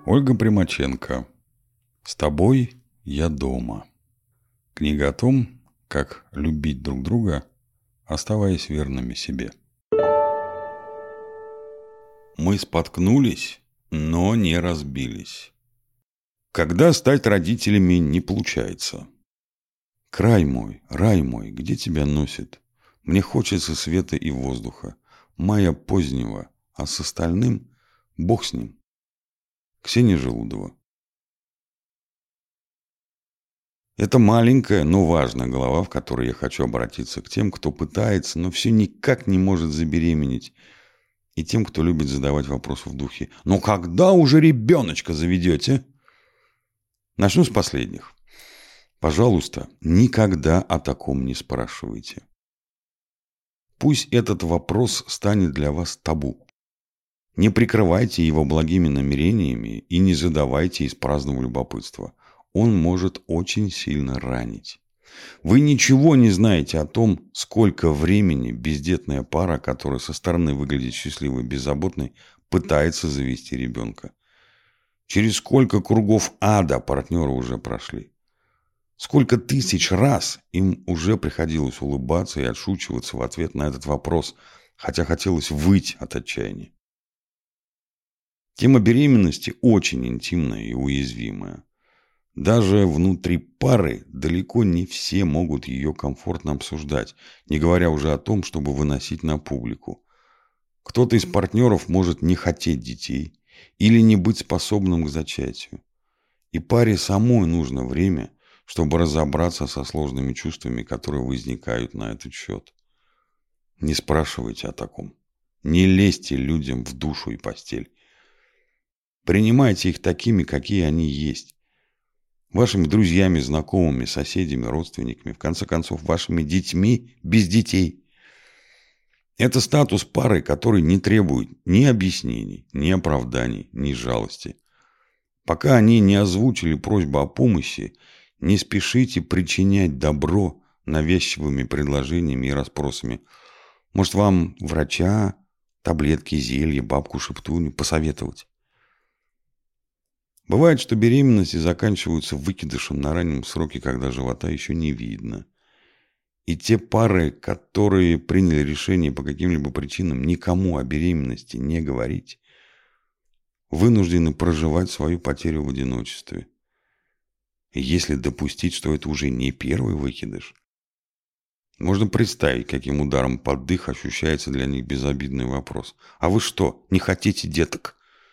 Ольга Примаченко. «С тобой я дома». Книга о том, как любить друг друга, оставаясь верными себе. Мы споткнулись, но не разбились. Когда стать родителями не получается. Край мой, рай мой, где тебя носит? Мне хочется света и воздуха, мая позднего, а с остальным Бог с ним. Ксения Желудова. Это маленькая, но важная глава, в которой я хочу обратиться к тем, кто пытается, но все никак не может забеременеть, и тем, кто любит задавать вопросы в духе: «Ну когда уже ребеночка заведете?» Начну с последних. Пожалуйста, никогда о таком не спрашивайте. Пусть этот вопрос станет для вас табу. Не прикрывайте его благими намерениями и не задавайте из праздного любопытства. Он может очень сильно ранить. Вы ничего не знаете о том, сколько времени бездетная пара, которая со стороны выглядит счастливой и беззаботной, пытается завести ребенка. Через сколько кругов ада партнеры уже прошли. Сколько тысяч раз им уже приходилось улыбаться и отшучиваться в ответ на этот вопрос, хотя хотелось выть от отчаяния. Тема беременности очень интимная и уязвимая. Даже внутри пары далеко не все могут ее комфортно обсуждать, не говоря уже о том, чтобы выносить на публику. Кто-то из партнеров может не хотеть детей или не быть способным к зачатию. И паре самой нужно время, чтобы разобраться со сложными чувствами, которые возникают на этот счет. Не спрашивайте о таком. Не лезьте людям в душу и постель. Принимайте их такими, какие они есть. Вашими друзьями, знакомыми, соседями, родственниками, в конце концов, вашими детьми без детей. Это статус пары, который не требует ни объяснений, ни оправданий, ни жалости. Пока они не озвучили просьбу о помощи, не спешите причинять добро навязчивыми предложениями и расспросами. Может, вам врача, таблетки, зелья, бабку-шептуню посоветовать? Бывает, что беременности заканчиваются выкидышем на раннем сроке, когда живота еще не видно. И те пары, которые приняли решение по каким-либо причинам никому о беременности не говорить, вынуждены проживать свою потерю в одиночестве. И если допустить, что это уже не первый выкидыш, можно представить, каким ударом под дых ощущается для них безобидный вопрос: «А вы что, не хотите деток?»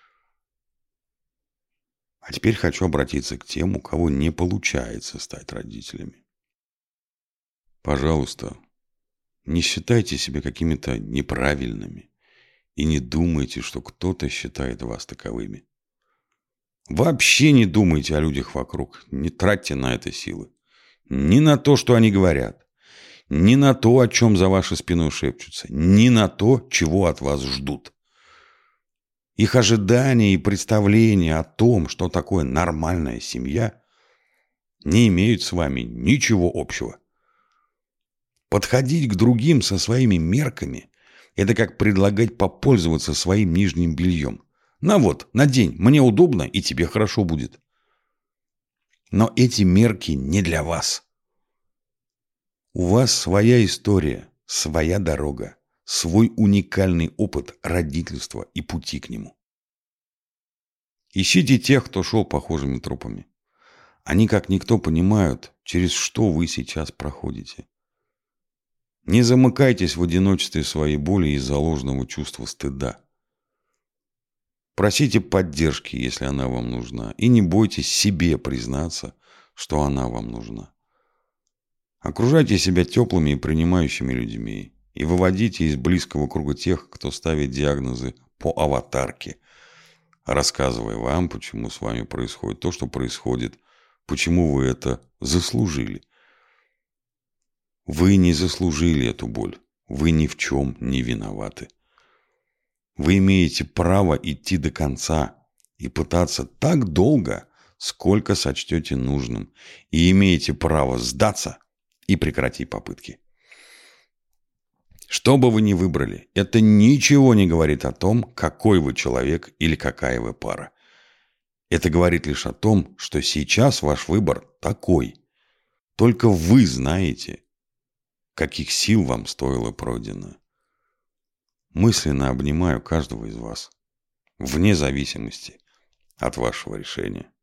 А теперь хочу обратиться к тем, у кого не получается стать родителями. Пожалуйста, не считайте себя какими-то неправильными и не думайте, что кто-то считает вас таковыми. Вообще не думайте о людях вокруг, не тратьте на это силы. Ни на то, что они говорят, ни на то, о чем за вашей спиной шепчутся, ни на то, чего от вас ждут. Их ожидания и представления о том, что такое нормальная семья, не имеют с вами ничего общего. Подходить к другим со своими мерками – это как предлагать попользоваться своим нижним бельем. На вот, надень, мне удобно и тебе хорошо будет. Но эти мерки не для вас. У вас своя история, своя дорога, свой уникальный опыт родительства и пути к нему. Ищите тех, кто шел похожими тропами. Они, как никто, понимают, через что вы сейчас проходите. Не замыкайтесь в одиночестве своей боли из-за ложного чувства стыда. Просите поддержки, если она вам нужна, и не бойтесь себе признаться, что она вам нужна. Окружайте себя теплыми и принимающими людьми и выводите из близкого круга тех, кто ставит диагнозы по аватарке, рассказывая вам, почему с вами происходит то, что происходит, почему вы это заслужили. Вы не заслужили эту боль. Вы ни в чем не виноваты. Вы имеете право идти до конца и пытаться так долго, сколько сочтете нужным. И имеете право сдаться и прекратить попытки. Что бы вы ни выбрали, это ничего не говорит о том, какой вы человек или какая вы пара. Это говорит лишь о том, что сейчас ваш выбор такой. Только вы знаете, каких сил вам стоило пройденное. Мысленно обнимаю каждого из вас, вне зависимости от вашего решения.